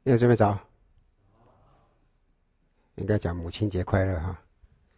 你有准备早？应该讲母亲节快乐哈。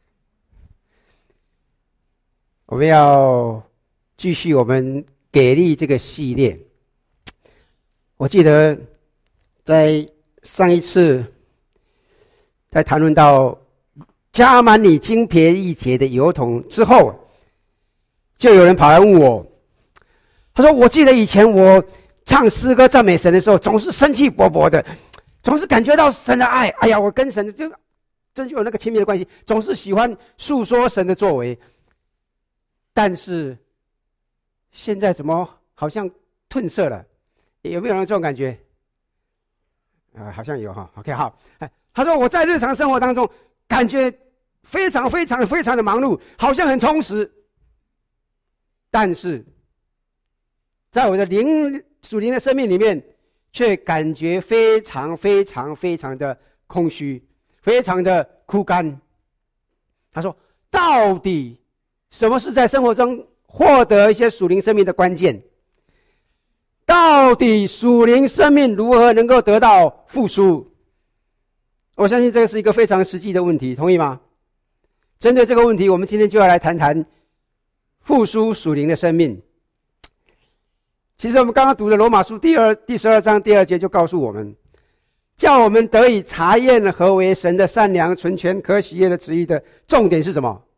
我们要继续我们给力这个系列。我记得在上一次在谈论到加满你精疲力竭的油桶之后，就有人跑来问我，他说我记得以前我唱诗歌赞美神的时候总是生气勃勃的，总是感觉到神的爱，哎呀，我跟神就有那个亲密的关系，总是喜欢诉说神的作为，但是现在怎么好像褪色了？有没有人这种感觉？好像有哈。OK， 好。他说我在日常生活当中感觉非常的忙碌，好像很充实，但是在我的属灵的生命里面，却感觉非常的空虚，非常的枯干。他说，到底什么是在生活中获得一些属灵生命的关键？到底属灵生命如何能够得到复苏？我相信这个是一个非常实际的问题，同意吗？针对这个问题，我们今天就要来谈谈复苏属灵的生命。其实我们刚刚读的罗马书第12章第2节就告诉我们，叫我们得以查验何为神的善良、纯全、可喜悦的旨意的重点是什么？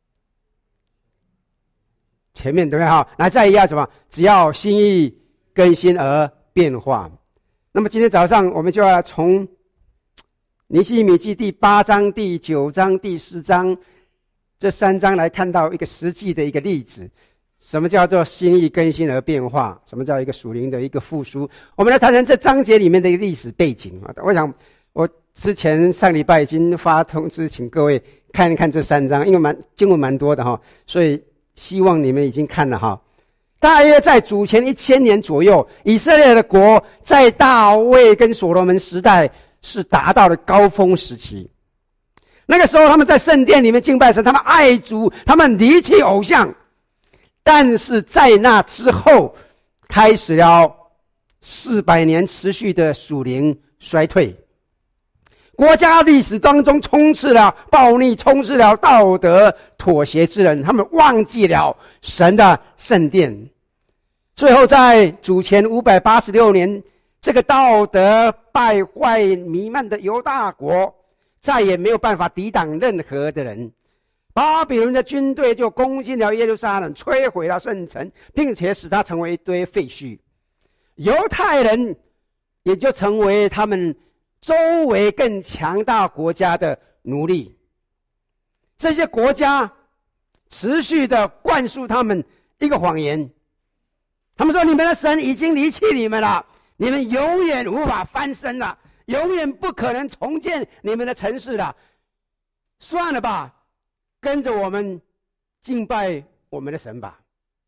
前面对不对哈？来再一样什么？只要心意更新而变化。那么今天早上我们就要从尼希米记第8章、第9章、第10章这3章来看到一个实际的一个例子。什么叫做心意更新而变化？什么叫一个属灵的一个复苏？我们来谈谈这章节里面的一个历史背景。我想我之前上礼拜已经发通知请各位看一看这3章，因为经文蛮多的哈，所以希望你们已经看了哈。大约在主前1000年左右，以色列的国在大卫跟所罗门时代是达到了高峰时期。那个时候他们在圣殿里面敬拜神，他们爱主，他们离弃偶像。但是在那之后开始了400年持续的属灵衰退，国家历史当中充斥了暴逆，充斥了道德妥协之人，他们忘记了神的圣殿。最后在主前586年，这个道德败坏弥漫的犹大国再也没有办法抵挡任何的人，巴比伦的军队就攻进了耶路撒冷，摧毁了圣城，并且使它成为一堆废墟。犹太人也就成为他们周围更强大国家的奴隶。这些国家持续的灌输他们一个谎言，他们说你们的神已经离弃你们了，你们永远无法翻身了，永远不可能重建你们的城市了，算了吧，跟着我们敬拜我们的神吧。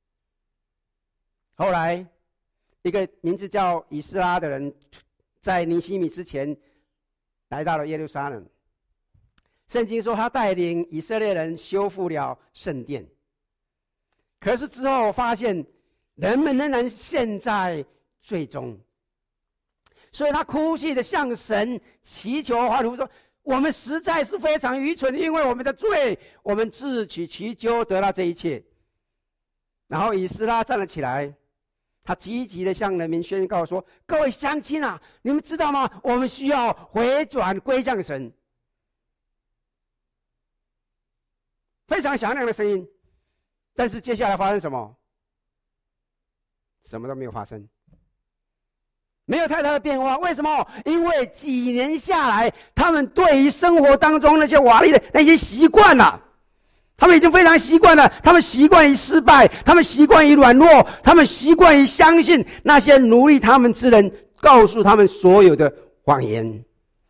后来一个名字叫以斯拉的人在尼希米之前来到了耶路撒冷，圣经说他带领以色列人修复了圣殿，可是之后发现人们仍然陷在罪中，所以他哭泣的向神祈求欢呼说，我们实在是非常愚蠢，因为我们的罪，我们自取其咎得到这一切。然后以斯拉站了起来，他积极的向人民宣告说，各位乡亲啊，你们知道吗？我们需要回转归向神。非常响亮的声音，但是接下来发生什么？什么都没有发生，没有太大的变化。为什么？因为几年下来，他们对于生活当中那些华丽的那些习惯了，他们已经非常习惯了，他们习惯于失败，他们习惯于软弱，他们习惯于相信那些奴役他们之人告诉他们所有的谎言。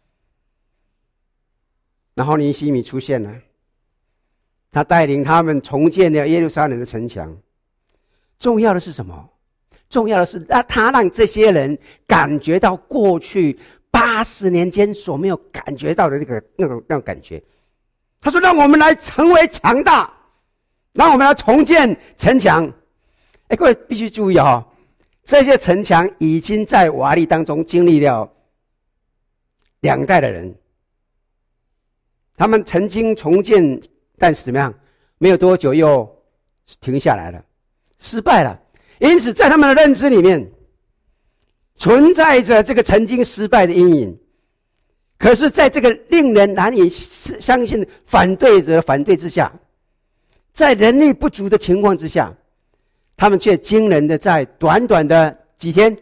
然后尼希米出现了，他带领他们重建了耶路撒冷的城墙。重要的是什么？重要的是他让这些人感觉到过去80年间所没有感觉到的那种感觉。他说，让我们来成为强大，让我们来重建城墙。各位必须注意这些城墙已经在瓦砾当中经历了 2代的人，他们曾经重建，但是怎么样？没有多久又停下来了，失败了。因此，在他们的认知里面，存在着这个曾经失败的阴影。可是，在这个令人难以相信反对者的反对之下，在人力不足的情况之下，他们却惊人的在短短的几天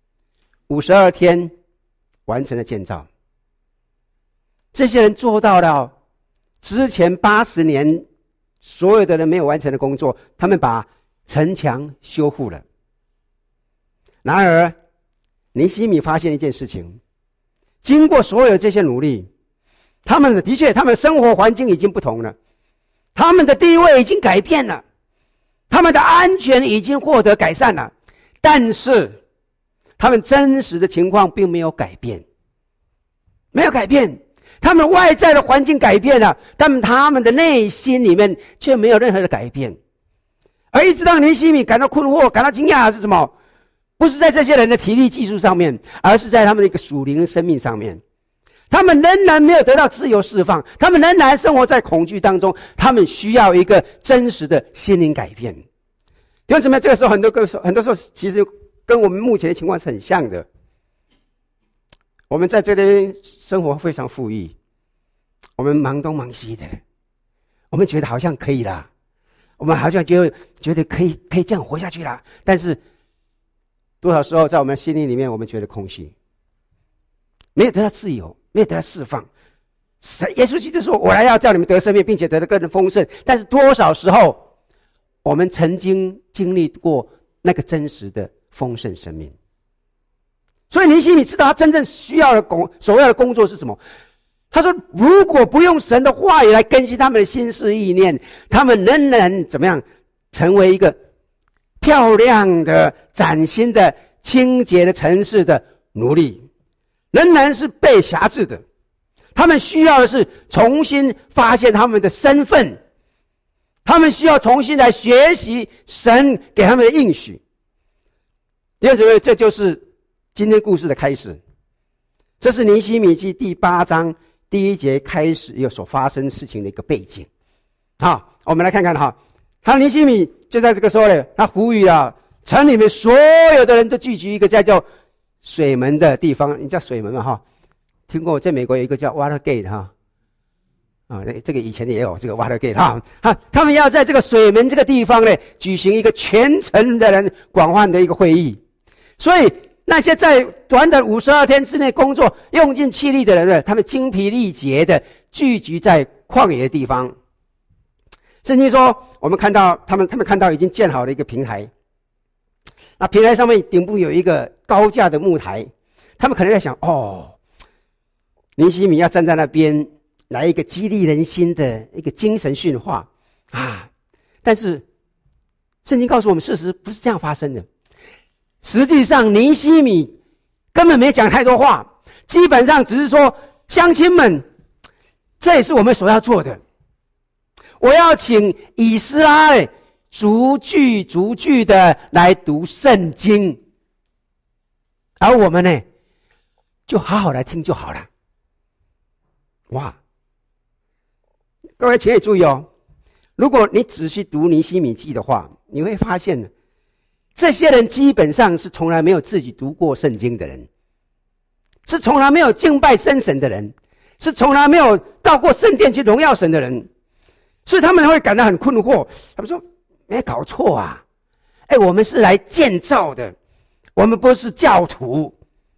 ，52天完成了建造。这些人做到了之前80年所有的人没有完成的工作，他们把城墙修复了。然而，尼希米发现一件事情，经过所有这些努力，他们的生活环境已经不同了，他们的地位已经改变了，他们的安全已经获得改善了，但是他们真实的情况并没有改变，没有改变。他们外在的环境改变了，但他们的内心里面却没有任何的改变。而一直让尼希米感到困惑、感到惊讶的是什么？不是在这些人的体力技术上面，而是在他们的一个属灵生命上面。他们仍然没有得到自由释放，他们仍然生活在恐惧当中，他们需要一个真实的心灵改变。弟兄姊妹，这个时候很多时候其实跟我们目前的情况是很像的。我们在这边生活非常富裕，我们忙东忙西的，我们觉得好像可以啦，我们好像觉得可以这样活下去啦。但是多少时候在我们心灵里面，我们觉得空虚，没有得到自由，没有得到释放。耶稣基督说：“我来要叫你们得生命，并且得到更丰盛。”但是多少时候，我们曾经经历过那个真实的丰盛生命？所以尼希米知道他真正需要的首要的工作是什么。他说，如果不用神的话语来更新他们的心思意念，他们仍然怎么样成为一个漂亮的、崭新的、清洁的城市的奴隶，仍然是被辖制的。他们需要的是重新发现他们的身份，他们需要重新来学习神给他们的应许。弟兄姊妹，这就是今天故事的开始。这是尼希米记第8章第1节开始有所发生事情的一个背景。好，我们来看看哈，尼希米就在这个时候呢，他呼吁了城里面所有的人都聚集一个叫水门的地方。你叫水门嘛哈？听过在美国有一个叫 Watergate 哈，这个以前也有这个 Watergate 哈，他们要在这个水门这个地方呢举行一个全城的人广泛的一个会议。所以那些在短短52天之内工作用尽气力的人呢，他们精疲力竭的聚集在旷野的地方。圣经说，我们看到他们看到已经建好了一个平台，那平台上面顶部有一个高架的木台，他们可能在想，尼希米要站在那边来一个激励人心的一个精神训话啊！但是圣经告诉我们，事实不是这样发生的。实际上，尼希米根本没讲太多话，基本上只是说：“乡亲们，这也是我们所要做的。我要请以斯拉逐句的来读圣经，而我们呢，就好好来听就好了。”哇！各位请也注意哦，如果你仔细读尼希米记的话，你会发现这些人基本上是从来没有自己读过圣经的人，是从来没有敬拜真神的人，是从来没有到过圣殿去荣耀神的人，所以他们会感到很困惑。他们说：“没搞错啊，我们是来建造的，我们不是教徒。”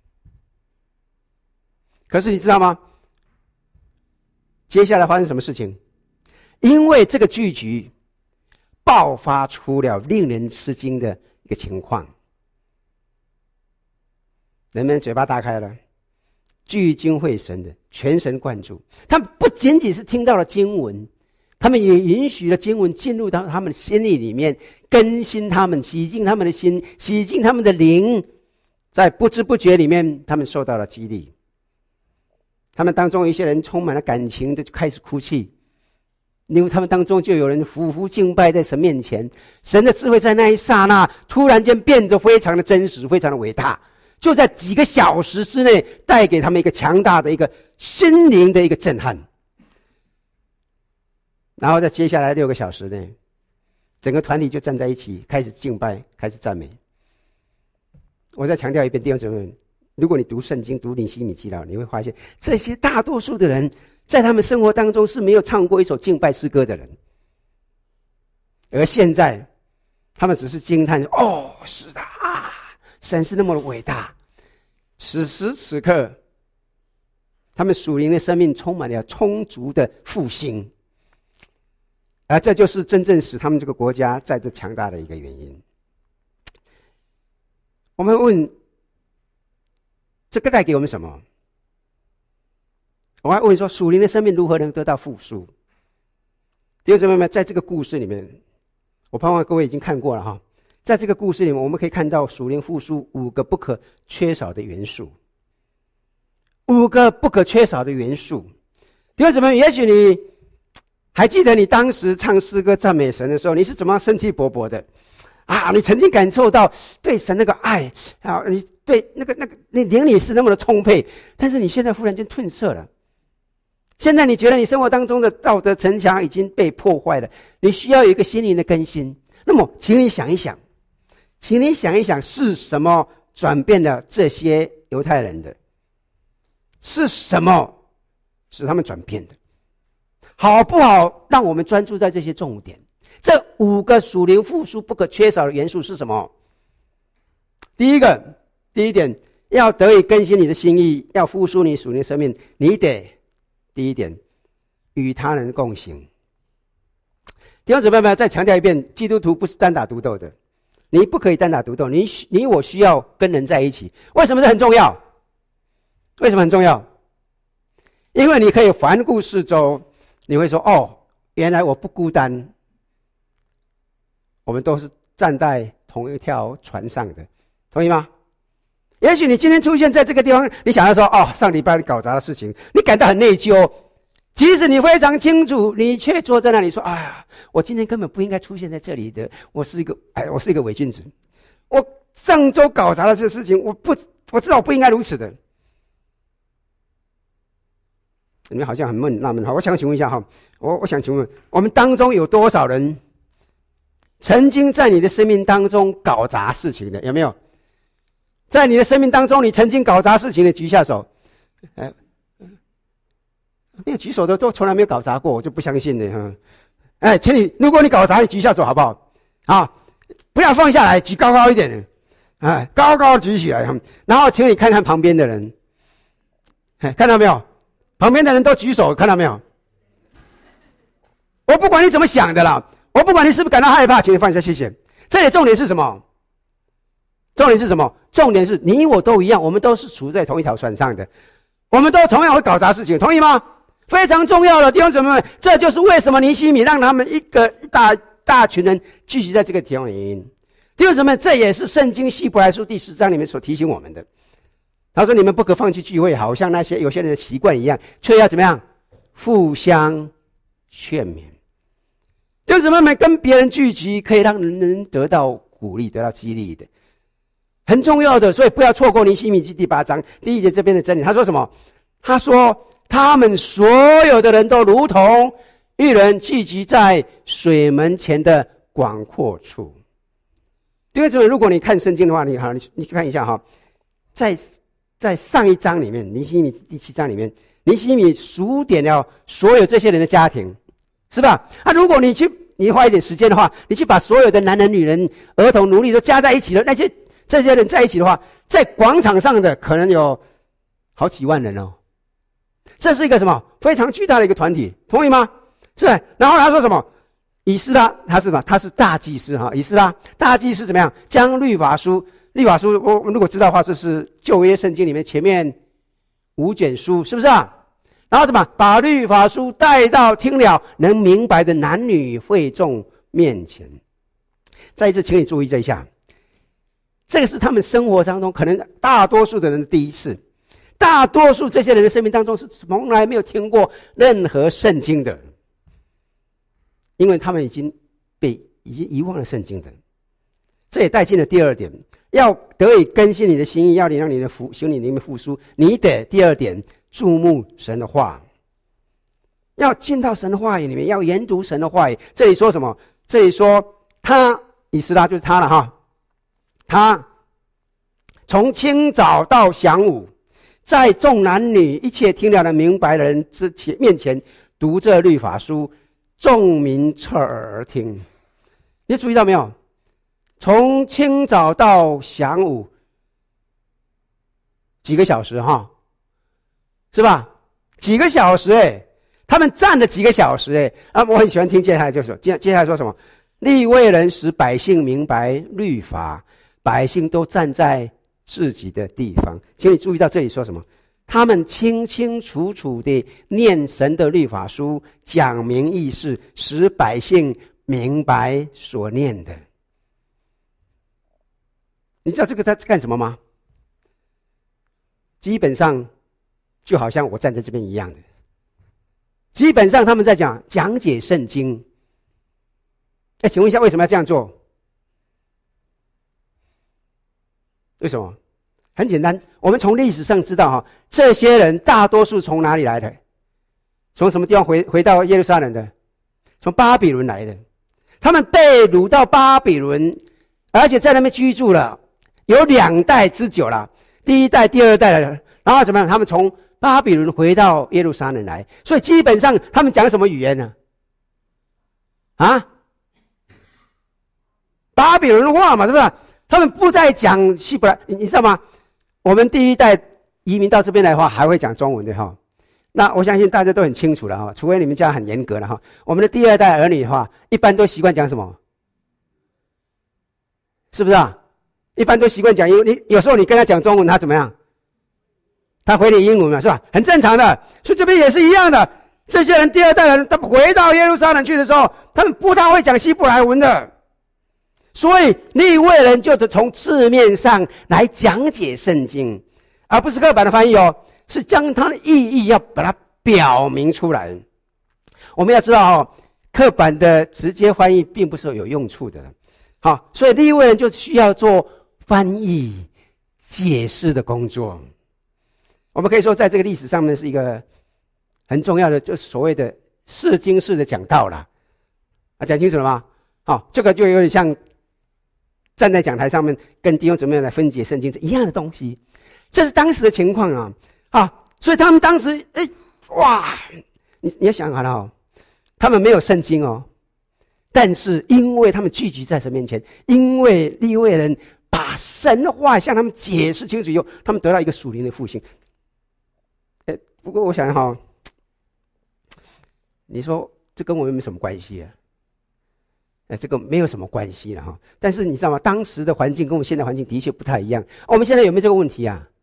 可是你知道吗？接下来发生什么事情？因为这个聚集爆发出了令人吃惊的一个情况，人们嘴巴大开了，聚精会神的全神贯注。他们不仅仅是听到了经文，他们也允许了经文进入到他们的心里面，更新他们，洗净他们的心，洗净他们的灵。在不知不觉里面，他们受到了激励。他们当中有一些人充满了感情的就开始哭泣，因为他们当中就有人匍匐敬拜在神面前，神的智慧在那一刹那突然间变得非常的真实，非常的伟大， 就在几个小时之内带给他们一个强大的一个心灵的一个震撼。然后在接下来6个小时内，整个团体就站在一起，开始敬拜，开始赞美。我再强调一遍，弟兄姊妹们，如果你读圣经、读尼希米记了，你会发现这些大多数的人在他们生活当中是没有唱过一首敬拜诗歌的人，而现在他们只是惊叹说：“哦，是的啊，神是那么的伟大。”此时此刻，他们属灵的生命充满了充足的复兴，而这就是真正使他们这个国家在这强大的一个原因。我们问，这个带给我们什么？我还问说，属灵的生命如何能得到复苏？弟兄姊妹们，在这个故事里面，我盼望各位已经看过了哈。在这个故事里面，我们可以看到属灵复苏5个不可缺少的元素。5个不可缺少的元素。弟兄姊妹，也许你还记得你当时唱诗歌赞美神的时候，你是怎么生气勃勃的啊？你曾经感受到对神那个爱啊，你对那灵里是那么的充沛，但是你现在忽然间褪色了。现在你觉得你生活当中的道德城墙已经被破坏了，你需要有一个心灵的更新。那么，请你想一想是什么转变了这些犹太人的？是什么使他们转变的？好不好？让我们专注在这些重点。这5个属灵复苏不可缺少的元素是什么？第一点，要得以更新你的心意，要复苏你属灵的生命，你得第一点，与他人共行。弟兄姊妹们，再强调一遍，基督徒不是单打独斗的，你不可以单打独斗，你我需要跟人在一起。为什么这很重要？为什么很重要？因为你可以环顾四周，你会说：哦，原来我不孤单，我们都是站在同一条船上的，同意吗？也许你今天出现在这个地方，你想要说：哦，上礼拜你搞砸的事情，你感到很内疚。即使你非常清楚，你却坐在那里说：哎呀，我今天根本不应该出现在这里的，我是一个伪君子，我上周搞砸了这事情，我知道我不应该如此的。你们好像很纳闷哈，我想请问一下哈，我想请问，我们当中有多少人曾经在你的生命当中搞砸事情的？有没有？在你的生命当中，你曾经搞砸事情的，举下手。没有举手的都从来没有搞砸过，我就不相信了哈。请你，如果你搞砸，你举下手好不好？啊，不要放下来，举高高一点的，高高举起来。然后，请你看看旁边的人，看到没有？旁边的人都举手，看到没有？我不管你怎么想的啦，我不管你是不是感到害怕，请你放下，谢谢。这里重点是什么？重点是什么？重点是你我都一样，我们都是处在同一条船上的，我们都同样会搞砸事情，同意吗？非常重要的弟兄姊妹们，这就是为什么尼希米让他们一大群人聚集在这个地方的原因。弟兄姊妹们，这也是圣经希伯来书第4章里面所提醒我们的。他说：你们不可放弃聚会，好像那些有些人的习惯一样，却要怎么样？互相劝勉。弟兄姊妹们，跟别人聚集可以让人得到鼓励，得到激励的，很重要的。所以不要错过尼希米记第8章第1节这边的真理。他说什么？他说他们所有的人都如同一人聚集在水门前的广阔处。弟兄姊妹，如果你看圣经的话，你看一下哈，在上一章里面，尼希米第7章里面，尼希米数点了所有这些人的家庭，是吧？如果你花一点时间的话，你去把所有的男人、女人、儿童、奴隶都加在一起了，这些人在一起的话，在广场上的可能有好几万人哦。这是一个什么非常巨大的一个团体，同意吗？是。然后他说什么？以斯拉他是什么？他是大祭司哈。以斯拉大祭司怎么样？将律法书，我们如果知道的话，这是旧约圣经里面前面5卷书，是不是啊？然后怎么把律法书带到听了能明白的男女会众面前？再一次，请你注意这一下，这个是他们生活当中可能大多数的人的第一次。大多数这些人的生命当中是从来没有听过任何圣经的，因为他们已经遗忘了圣经的。 这也带进了第二点，要得以更新你的心意，要让你的心里面复苏，你得第二点注目神的话，要进到神的话语里面，要研读神的话语。这里说什么？这里说他以斯拉就是他了哈，他从清早到晌午，在众男女一切听了的明白的人面前读这律法书，众民侧耳而听。你注意到没有？从清早到晌午，几个小时哈，是吧？几个小时他们站了几个小时我很喜欢听接下来就说，接下来说什么？利未人使百姓明白律法，百姓都站在自己的地方。请你注意到这里说什么？他们清清楚楚地念神的律法书，讲明意思，使百姓明白所念的。你知道这个他干什么吗？基本上就好像我站在这边一样的，基本上他们在讲解圣经。请问一下，为什么要这样做？为什么？很简单，我们从历史上知道这些人大多数从哪里来的？从什么地方回到耶路撒冷的？从巴比伦来的。他们被掳到巴比伦，而且在那边居住了有2代之久了，第一代、第二代了，然后怎么样？他们从巴比伦回到耶路撒冷来，所以基本上他们讲什么语言呢？巴比伦话嘛，是不是？他们不再讲希伯来，你知道吗？我们第一代移民到这边来的话，还会讲中文的哈。那我相信大家都很清楚了哈，除非你们家很严格了哈。我们的第二代儿女的话，一般都习惯讲什么？是不是啊？一般都习惯讲英文。你有时候你跟他讲中文，他怎么样？他回你英文嘛，是吧？很正常的。所以这边也是一样的。这些人第二代人，他们回到耶路撒冷去的时候，他们不太会讲希伯来文的。所以利未人就是从字面上来讲解圣经，而不是刻板的翻译是将它的意义要把它表明出来。我们要知道刻板的直接翻译并不是有用处的。所以利未人就需要做翻译解释的工作。我们可以说在这个历史上面是一个很重要的，就是所谓的释经式的讲道啦。讲清楚了吗？这个就有点像站在讲台上面跟弟兄姊妹来分解圣经是一样的东西。这是当时的情况所以他们当时你要想好了他们没有圣经但是因为他们聚集在神面前，因为利未人把神的话向他们解释清楚以后，他们得到一个属灵的复兴。不过我想你说这跟我们有没有什么关系啊？这个没有什么关系了但是你知道吗？当时的环境跟我们现在环境的确不太一样。我们现在有没有这个问题啊？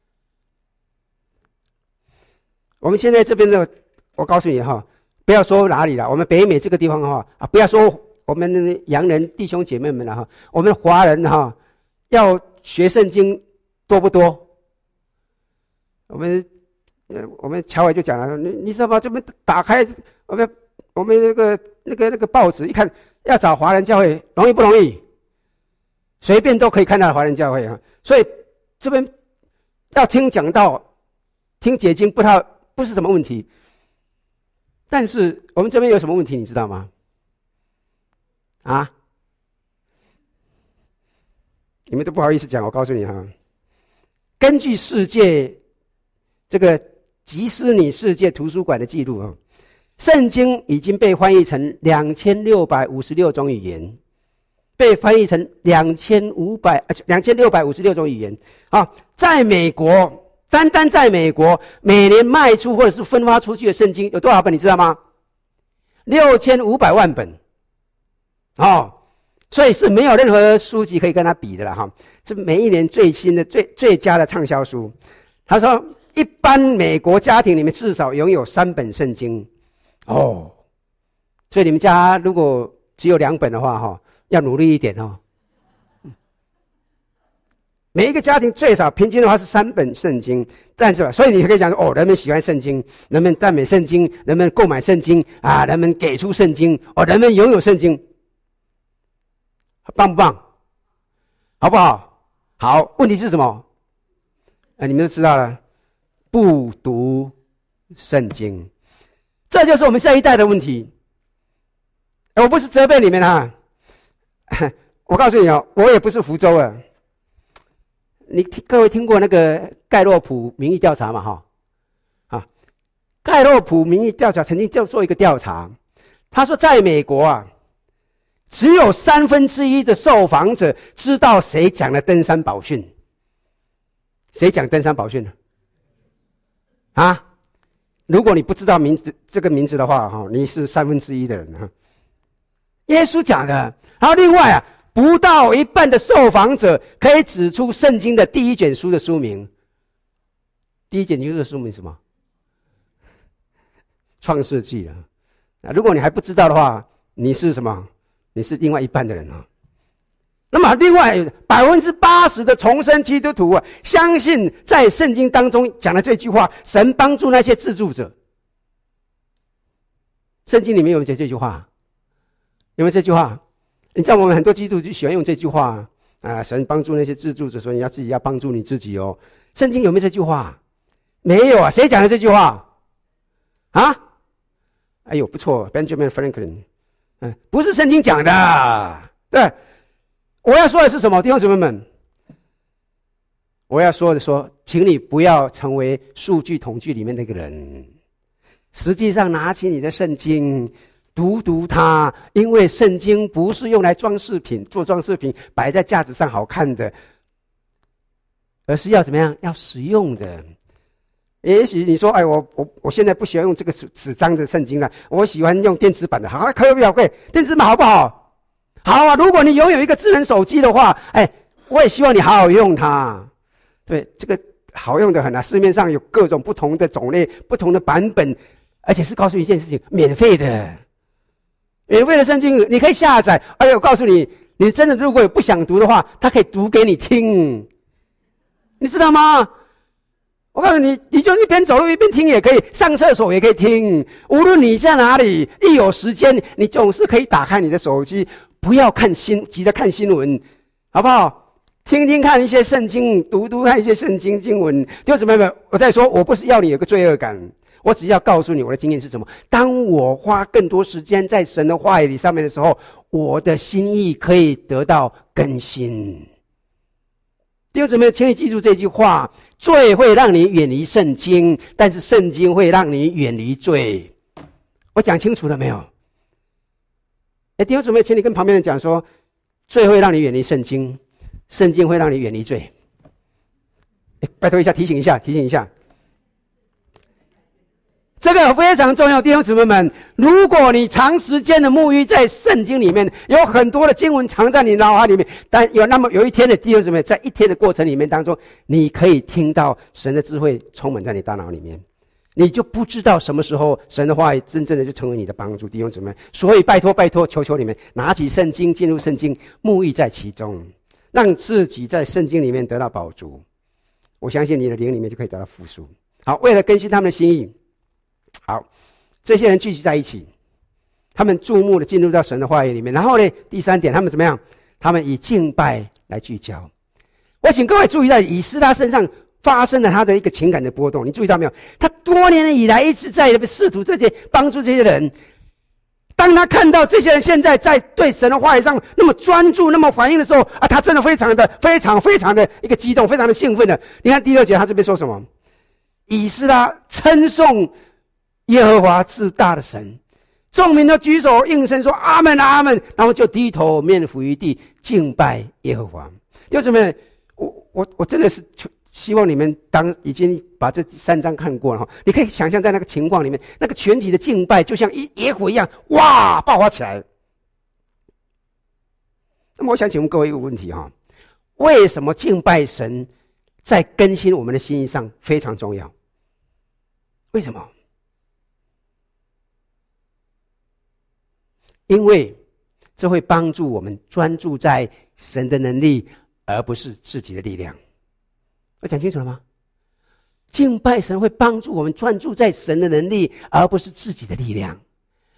我们现在这边的，我告诉你不要说哪里了，我们北美这个地方不要说我们洋人弟兄姐妹们了我们华人要学圣经多不多？我们乔伟就讲了，你知道吗？这边打开我们那个报纸一看，要找华人教会容易不容易？随便都可以看到华人教会所以这边要听讲道、听解经不是什么问题。但是我们这边有什么问题你知道吗？你们都不好意思讲，我告诉你根据世界这个吉斯尼世界图书馆的记录圣经已经被翻译成2656种语言，被翻译成2656种语言在美国，单单在美国每年卖出或者是分发出去的圣经有多少本你知道吗？6500万本所以是没有任何书籍可以跟它比的了这每一年最新的最佳的畅销书。他说一般美国家庭里面至少拥有3本圣经所以你们家如果只有2本的话要努力一点每一个家庭最少平均的话是3本圣经，但是所以你可以讲说人们喜欢圣经，人们赞美圣经，人们购买圣经人们给出圣经人们拥有圣经，棒不棒？ 好不好？好，问题是什么？你们都知道了，不读圣经，这就是我们这一代的问题。我不是责备你们啊，我告诉你哦，我也不是福州啊。各位听过那个盖洛普民意调查嘛？盖洛普民意调查曾经就做一个调查，他说在美国啊，只有1/3的受访者知道谁讲了登山宝训。谁讲登山宝训呢？如果你不知道这个名字的话，你是1/3的人。耶稣讲的。然后另外不到一半的受访者可以指出圣经的第一卷书的书名。第一卷书的书名是什么？创世纪了。如果你还不知道的话，你是什么？你是另外一半的人啊。那么另外80%的重生基督徒相信在圣经当中讲的这句话，神帮助那些自助者。圣经里面有这句话，有没有这句话？你知道我们很多基督徒就喜欢用这句话神帮助那些自助者，所以你自己要帮助你自己哦。圣经有没有这句话？没有啊。谁讲的这句话？哎呦，不错 ，Benjamin Franklin，不是圣经讲的。对，我要说的是什么，弟兄姊妹们？我要说的请你不要成为数据统计里面那个人。实际上，拿起你的圣经，读它，因为圣经不是用来做装饰品，摆在架子上好看的，而是要怎么样？要实用的。也许你说，我现在不喜欢用这个纸张的圣经了，我喜欢用电子版的。好，可不可以？电子版好不好？好啊！如果你拥有一个智能手机的话，我也希望你好好用它。对，这个好用的很市面上有各种不同的种类、不同的版本，而且是告诉你一件事情，免费的。免费的圣经你可以下载，我告诉你，你真的如果有不想读的话，它可以读给你听，你知道吗？我告诉你，你就一边走路一边听也可以，上厕所也可以听。无论你在哪里，一有时间，你总是可以打开你的手机，不要急着看新闻，好不好？听听看一些圣经，读看一些圣经经文。弟兄姊妹们，我在说，我不是要你有个罪恶感，我只要告诉你我的经验是什么。当我花更多时间在神的话语上面的时候，我的心意可以得到更新。弟兄姊妹，请你记住这句话：罪会让你远离圣经，但是圣经会让你远离罪。我讲清楚了没有？弟兄姊妹，请你跟旁边人讲说，罪会让你远离圣经，圣经会让你远离罪。拜托一下，提醒一下。这个非常重要，弟兄姊妹们，如果你长时间的沐浴在圣经里面，有很多的经文藏在你脑海里面，但有一天的弟兄姊妹，在一天的过程里面当中，你可以听到神的智慧充满在你大脑里面，你就不知道什么时候神的话语真正的就成为你的帮助，弟兄姊妹。所以拜托，求你们拿起圣经，进入圣经，沐浴在其中，让自己在圣经里面得到饱足。我相信你的灵里面就可以得到复苏。好，为了更新他们的心意，好，这些人聚集在一起，他们注目的进入到神的话语里面。然后呢，第三点，他们怎么样？他们以敬拜来聚焦。我请各位注意到以斯拉身上发生了他的一个情感的波动，你注意到没有？他多年以来一直在试图帮助这些人。当他看到这些人现在在对神的话语上那么专注、那么反应的时候他真的非常的一个激动，非常的兴奋的。你看第6节，他这边说什么？以斯拉称颂耶和华至大的神，众民都举手应声说阿们阿们，然后就低头面伏于地敬拜耶和华。弟兄姊妹，我真的是希望你们已经把这3章看过了，你可以想象在那个情况里面，那个全体的敬拜就像野火一样，哇，爆发起来。那么我想请问各位一个问题，为什么敬拜神在更新我们的心意上非常重要？为什么？因为这会帮助我们专注在神的能力，而不是自己的力量。我讲清楚了吗？敬拜神会帮助我们专注在神的能力，而不是自己的力量。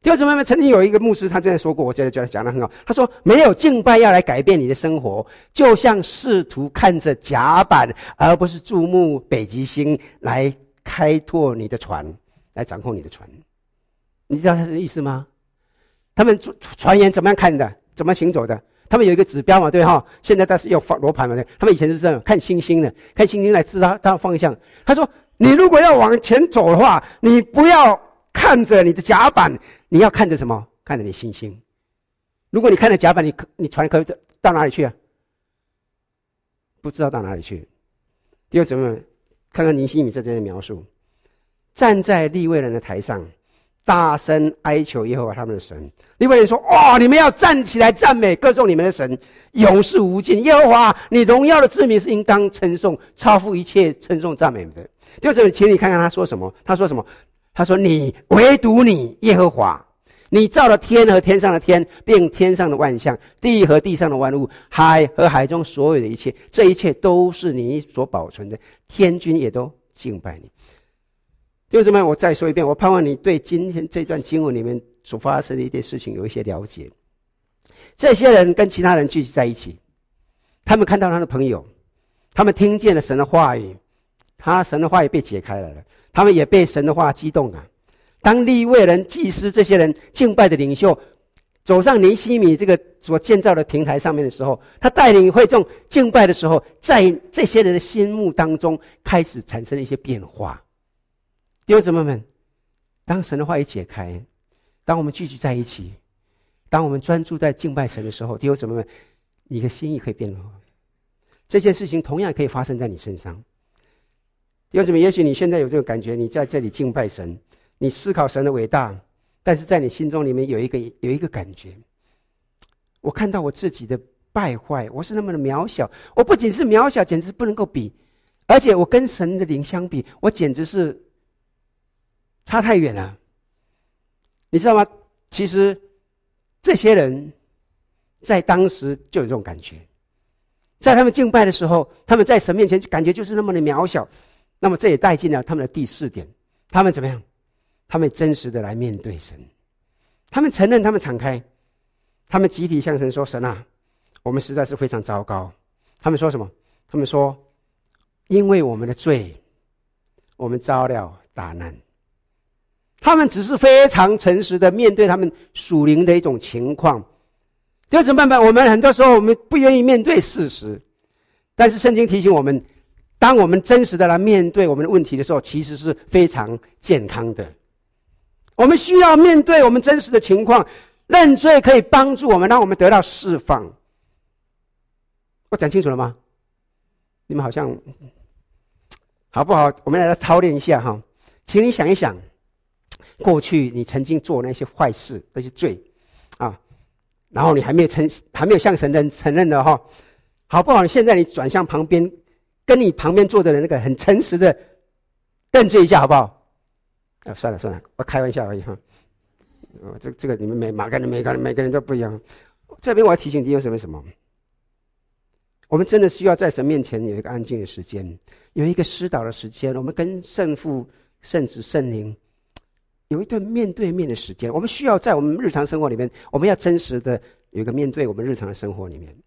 弟兄姊妹们，曾经有一个牧师，他这样说过，我觉得讲得很好。他说：“没有敬拜要来改变你的生活，就像试图看着甲板，而不是注目北极星来开拓你的船，来掌控你的船。”你知道他的意思吗？他们船员怎么样看的？怎么行走的？他们有一个指标嘛，对哈？现在他是用罗盘嘛，对。他们以前是这样看星星的，看星星来知道方向。他说：“你如果要往前走的话，你不要看着你的甲板。”你要看着什么？看着你星星。如果你看着甲板，你船可以到哪里去啊？不知道到哪里去。弟兄姊妹们，看看尼希米在这边的描述：站在利未人的台上，大声哀求耶和华他们的神。利未人说：“哦，你们要站起来赞美歌颂你们的神，永世无尽。耶和华，你荣耀的之名是应当称颂，超乎一切称颂赞美的。”弟兄姊妹，请你看看他说什么？他说什么？他说：“你唯独你耶和华，你造了天和天上的天，并天上的万象，地和地上的万物，海和海中所有的一切，这一切都是你所保存的，天君也都敬拜你。”弟兄姊妹，我再说一遍，我盼望你对今天这段经文里面所发生的一件事情有一些了解。这些人跟其他人聚集在一起，他们看到他的朋友，他们听见了神的话语，神的话语被解开了，他们也被神的话激动了。当利未人、祭司这些人敬拜的领袖走上尼希米这个所建造的平台上面的时候，他带领会众敬拜的时候，在这些人的心目当中开始产生一些变化。弟兄姊妹们，当神的话语解开，当我们聚集在一起，当我们专注在敬拜神的时候，弟兄姊妹们，你的心意可以变化。这件事情同样可以发生在你身上。弟兄姊妹，也许你现在有这个感觉，你在这里敬拜神，你思考神的伟大，但是在你心中里面有一个感觉，我看到我自己的败坏，我是那么的渺小，我不仅是渺小，简直不能够比，而且我跟神的灵相比，我简直是差太远了。你知道吗？其实这些人在当时就有这种感觉，在他们敬拜的时候，他们在神面前感觉就是那么的渺小。那么这也带进了他们的第4点，他们怎么样？他们真实的来面对神，他们承认，他们敞开，他们集体向神说：“神啊，我们实在是非常糟糕。”他们说什么？他们说：“因为我们的罪，我们遭了大难。”他们只是非常诚实的面对他们属灵的一种情况。弟兄姊妹们，我们很多时候我们不愿意面对事实，但是圣经提醒我们，当我们真实的来面对我们的问题的时候，其实是非常健康的。我们需要面对我们真实的情况，认罪可以帮助我们，让我们得到释放。我讲清楚了吗？你们好像好不好？我们来操练一下哈，请你想一想，过去你曾经做那些坏事、那些罪啊，然后你还没有向神承认的哈，好不好？现在你转向旁边，跟你旁边坐的人那个很诚实的认罪一下，好不好？算了，我开玩笑而已哈。这个你们每个人都不一样。这边我要提醒弟兄姊妹什么？我们真的需要在神面前有一个安静的时间，有一个思祷的时间。我们跟圣父、圣子、圣灵有一段面对面的时间。我们需要在我们日常生活里面，我们要真实的有一个面对我们日常的生活里面。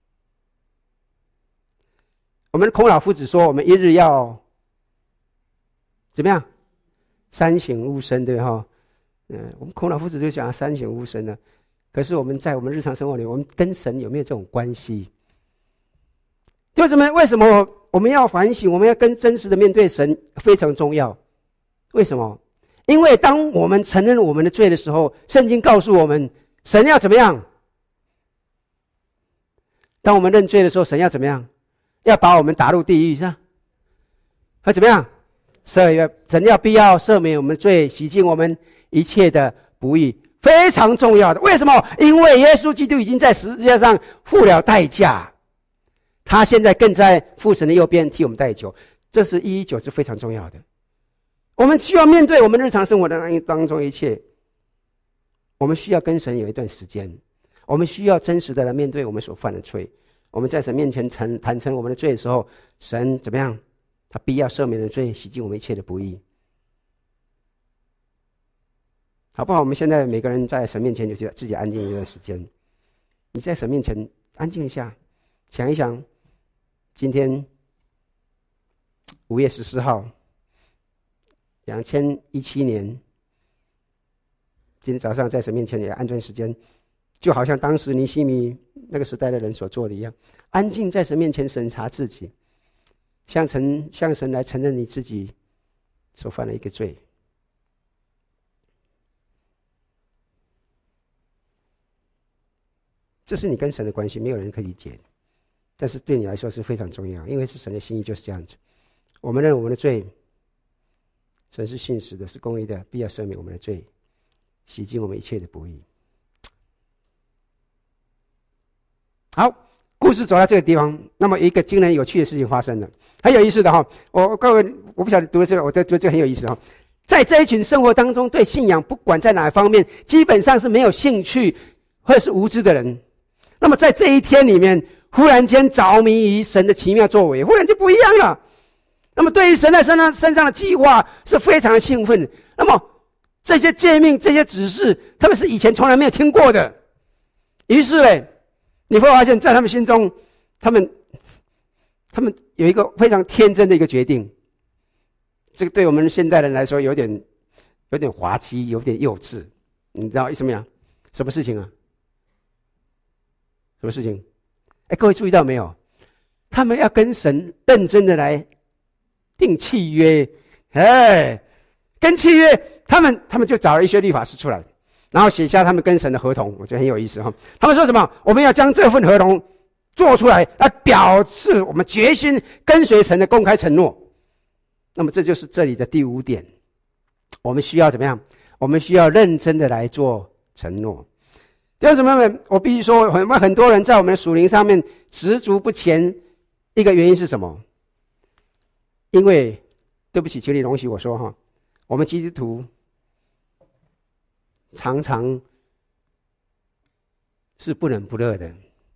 我们的孔老夫子说，我们一日要怎么样？三省吾身，对哈？我们孔老夫子就讲三省吾身了。可是我们在我们日常生活里，我们跟神有没有这种关系？弟兄姊妹，为什么我们要反省？我们要跟真实的面对神，非常重要。为什么？因为当我们承认我们的罪的时候，圣经告诉我们，神要怎么样？当我们认罪的时候，神要怎么样？要把我们打入地狱，是吧？会怎么样？神要必要赦免我们的罪，洗净我们一切的不义，非常重要的。为什么？因为耶稣基督已经在十字架上付了代价，他现在更在父神的右边替我们代求，这是119是非常重要的。我们需要面对我们日常生活的当中一切，我们需要跟神有一段时间，我们需要真实的来面对我们所犯的罪。我们在神面前坦诚我们的罪的时候，神怎么样？他必要赦免的罪，洗净我们一切的不义。 好不好？我们现在每个人在神面前，就自己安静一段时间。你在神面前安静一下，想一想，今天5月14号，2017年，今天早上在神面前也安顿时间，就好像当时尼希米那个时代的人所做的一样，安静在神面前审查自己，向神来承认你自己所犯了一个罪。这是你跟神的关系，没有人可以理解，但是对你来说是非常重要，因为是神的心意就是这样子。我们认为我们的罪，神是信实的，是公义的，必要赦免我们的罪，洗净我们一切的不义。好，故事走到这个地方，那么一个惊人有趣的事情发生了，很有意思的哈。各位，我不晓得读了这个，我觉得这个很有意思哈。在这一群生活当中，对信仰不管在哪方面，基本上是没有兴趣或者是无知的人。那么在这一天里面，忽然间着迷于神的奇妙作为，忽然就不一样了。那么对于神在身上的计划是非常的兴奋。那么这些诫命、这些指示，他们是以前从来没有听过的。于是呢，你会发现在他们心中，他们有一个非常天真的一个决定。这个对我们现代人来说有点滑稽，有点幼稚。你知道为什么呀？什么事情啊？什么事情？各位注意到没有？他们要跟神认真的来定契约，跟契约，他们就找了一些律法师出来，然后写下他们跟神的合同，我觉得很有意思哈。他们说什么？我们要将这份合同做出来，来表示我们决心跟随神的公开承诺。那么这就是这里的第5点，我们需要怎么样？我们需要认真的来做承诺。弟兄姊妹们，我必须说，我们很多人在我们的属灵上面执着不前，一个原因是什么？因为，对不起，请你容许我说哈，我们基督徒常常是不冷不热的，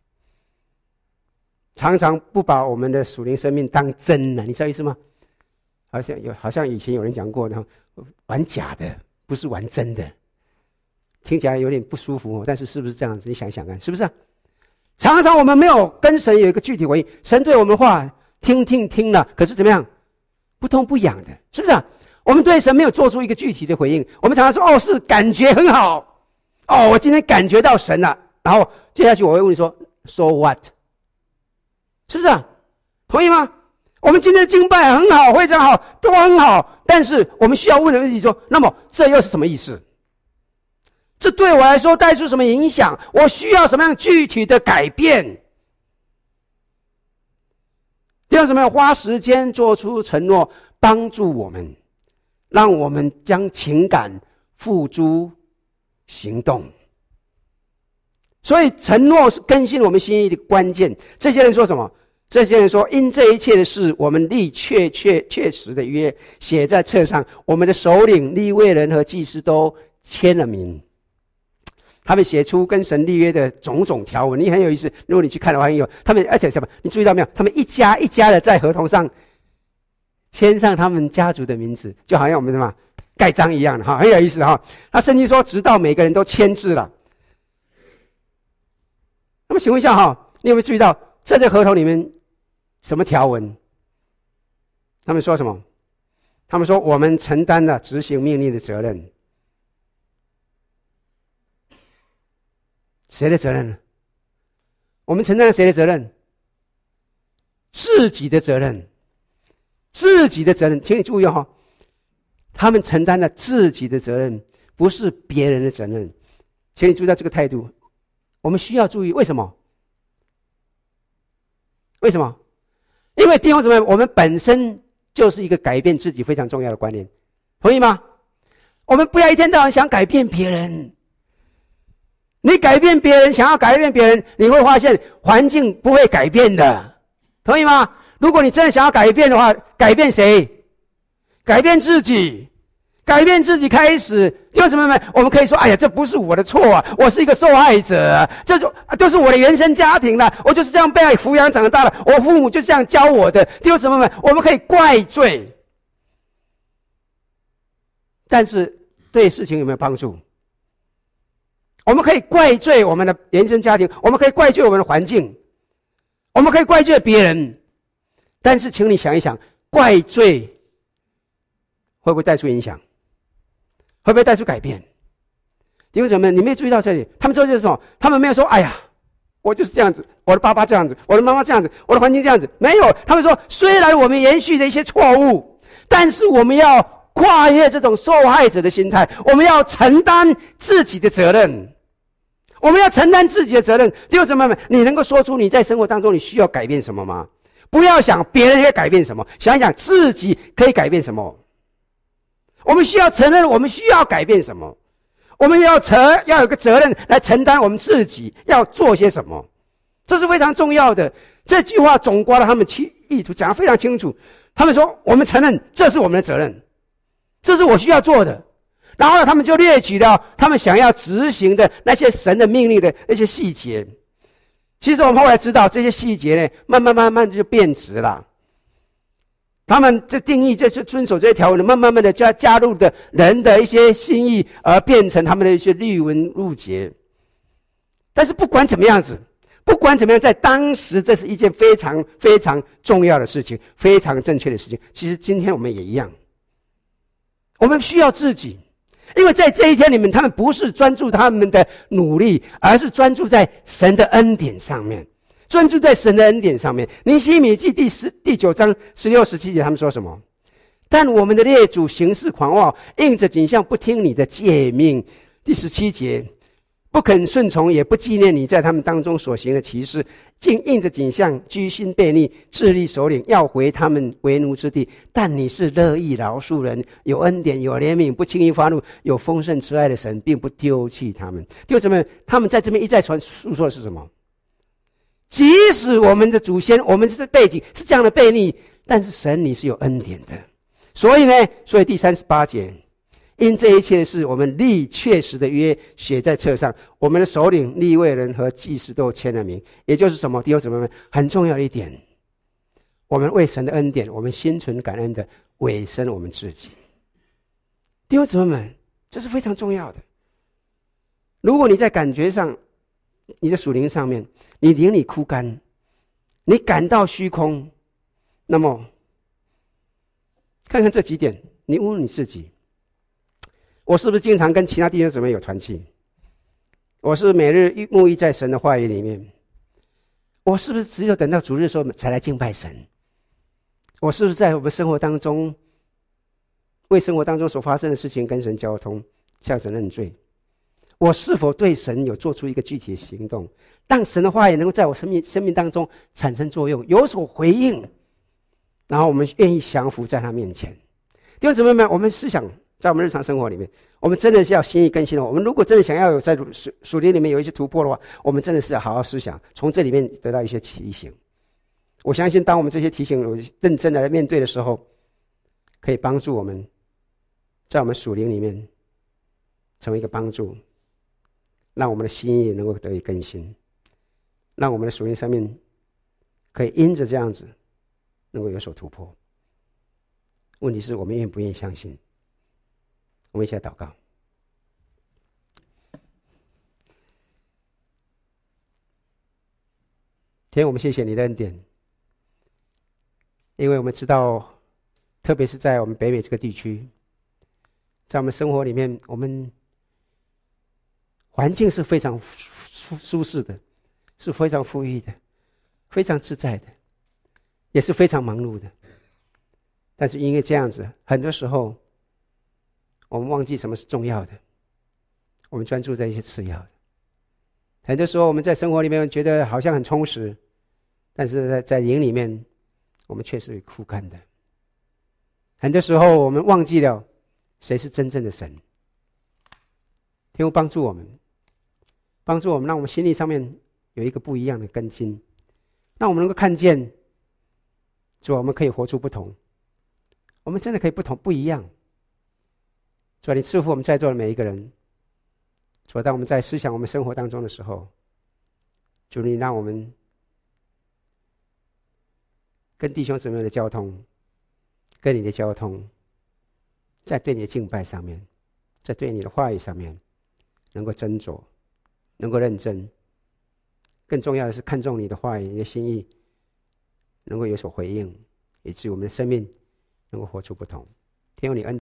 常常不把我们的属灵生命当真了，你知道意思吗？好像以前有人讲过的，玩假的不是玩真的。听起来有点不舒服，但是是不是这样子？你想想看，是不是啊？常常我们没有跟神有一个具体回应，神对我们的话听了，可是怎么样？不痛不痒的，是不是啊？我们对神没有做出一个具体的回应，我们常常说是感觉很好，我今天感觉到神了，然后接下去我会问你说 So what？ 是不是啊？同意吗？我们今天的敬拜很好，非常好，都很好，但是我们需要问的问题说，那么这又是什么意思？这对我来说带出什么影响？我需要什么样具体的改变？第二，怎么样花时间做出承诺，帮助我们，让我们将情感付诸行动。所以承诺是更新我们心意的关键。这些人说什么？这些人说，因这一切的事，我们立确实的约，写在册上，我们的首领、利未人和祭司都签了名。他们写出跟神立约的种种条文，你很有意思。如果你去看的话，他们而且什么？你注意到没有？他们一家一家的在合同上签上他们家族的名字，就好像我们什么盖章一样的哈，很有意思的哈。他圣经说，直到每个人都签字了。那么请问一下哈，你有没有注意到在这合同里面什么条文？他们说什么？他们说我们承担了执行命令的责任。谁的责任呢？我们承担了谁的责任？自己的责任。自己的责任，请你注意哈，他们承担了自己的责任，不是别人的责任。请你注意到这个态度，我们需要注意。为什么？为什么？因为弟兄姊妹，我们本身就是一个改变自己非常重要的观念，同意吗？我们不要一天到晚想改变别人。你改变别人，想要改变别人，你会发现环境不会改变的，同意吗？如果你真的想要改变的话，改变谁？改变自己。改变自己开始，弟兄姊妹们，我们可以说，哎呀，这不是我的错啊，我是一个受害者，这就是我的原生家庭了，我就是这样被抚养长大的，我父母就这样教我的。弟兄姊妹们，我们可以怪罪，但是对事情有没有帮助？ 我们可以怪罪我们的原生家庭，我们可以怪罪我们的环境，我们可以怪罪别人，但是请你想一想，怪罪会不会带出影响？会不会带出改变？弟兄姊妹，你没有注意到这里？他们说就是什么？他们没有说：“哎呀，我就是这样子，我的爸爸这样子，我的妈妈这样子，我的环境这样子。”没有，他们说：“虽然我们延续着一些错误，但是我们要跨越这种受害者的心态，我们要承担自己的责任。我们要承担自己的责任。”弟兄姊妹们，你能够说出你在生活当中你需要改变什么吗？不要想别人会改变什么，想一想自己可以改变什么。我们需要承认，我们需要改变什么。我们要有个责任来承担我们自己要做些什么，这是非常重要的。这句话总括了他们意图，讲得非常清楚。他们说：“我们承认这是我们的责任，这是我需要做的。”然后呢，他们就列举了他们想要执行的那些神的命令的那些细节。其实我们后来知道，这些细节呢，慢慢就变质了。他们这定义，这是遵守这些条文的，慢慢的加入的人的一些心意，而变成他们的一些律文入节。但是不管怎么样，在当时这是一件非常非常重要的事情，非常正确的事情。其实今天我们也一样，我们需要自己，因为在这一天里面，他们不是专注他们的努力，而是专注在神的恩典上面。专注在神的恩典上面。尼希米记第9章16、17节，他们说什么？但我们的列祖行事狂妄，应着景象不听你的诫命。第17节，不肯顺从，也不纪念你在他们当中所行的奇事，竟应着景象居心悖逆，自立首领，要回他们为奴之地。但你是乐意饶恕人，有恩典，有怜悯，不轻易发怒，有丰盛慈爱的神，并不丢弃他们。弟兄姊妹，他们在这边一再诉说的是什么？即使我们的祖先，我们的背景是这样的悖逆，但是神你是有恩典的。所以第38节，因这一切的事，我们立确实的约，写在册上。我们的首领、利未人和祭司都签了名。也就是什么？弟兄姊妹们，很重要的一点，我们为神的恩典，我们心存感恩的委身我们自己。弟兄姊妹们，这是非常重要的。如果你在感觉上，你的属灵上面，你灵里枯干，你感到虚空，那么看看这几点，你问问你自己：我是不是经常跟其他弟兄姊妹有团契？我是不是每日沐浴在神的话语里面？我是不是只有等到主日的时候才来敬拜神？我是不是在我们生活当中，为生活当中所发生的事情跟神交通，向神认罪？我是否对神有做出一个具体的行动，让神的话语能够在我生命当中产生作用，有所回应，然后我们愿意降服在他面前。弟兄姊妹们，我们思想在我们日常生活里面，我们真的是要心意更新的。我们如果真的想要有在属灵里面有一些突破的话，我们真的是要好好思想，从这里面得到一些提醒。我相信当我们这些提醒有认真的来面对的时候，可以帮助我们在我们属灵里面成为一个帮助，让我们的心意能够得以更新，让我们的属灵生命可以因着这样子能够有所突破。问题是我们愿不愿意相信？我们一起来祷告。天，我们谢谢你的恩典，因为我们知道，特别是在我们北美这个地区，在我们生活里面，我们环境是非常舒适的，是非常富裕的，非常自在的，也是非常忙碌的。但是因为这样子，很多时候我们忘记什么是重要的，我们专注在一些次要的。很多时候我们在生活里面觉得好像很充实，但是在灵里面我们却是枯干的。很多时候我们忘记了谁是真正的神。天父帮助我们，让我们心理上面有一个不一样的更新，让我们能够看见主，我们可以活出不同，我们真的可以不一样。主，你赐福我们在座的每一个人。主，当我们在思想我们生活当中的时候，主，你让我们跟弟兄姊妹的交通，跟你的交通，在对你的敬拜上面，在对你的话语上面能够斟酌， 能够认真，更重要的是看重你的话语、你的心意，能够有所回应，以致我们的生命能够活出不同。天父，你恩